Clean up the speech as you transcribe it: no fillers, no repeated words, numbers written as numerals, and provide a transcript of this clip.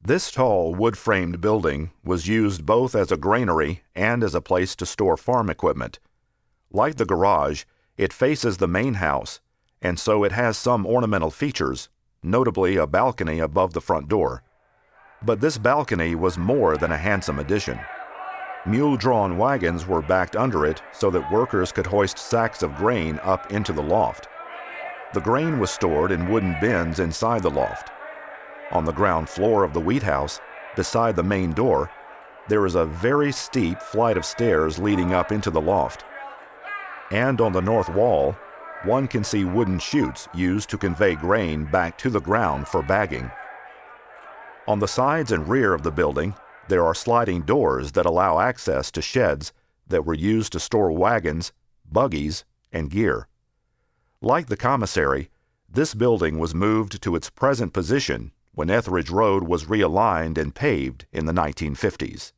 This tall wood-framed building was used both as a granary and as a place to store farm equipment. Like the garage, it faces the main house, and so it has some ornamental features, notably a balcony above the front door. But this balcony was more than a handsome addition. Mule-drawn wagons were backed under it so that workers could hoist sacks of grain up into the loft. The grain was stored in wooden bins inside the loft. On the ground floor of the wheat house, beside the main door, there is a very steep flight of stairs leading up into the loft. And on the north wall, one can see wooden chutes used to convey grain back to the ground for bagging. On the sides and rear of the building, there are sliding doors that allow access to sheds that were used to store wagons, buggies, and gear. Like the commissary, this building was moved to its present position when Etheridge Road was realigned and paved in the 1950s.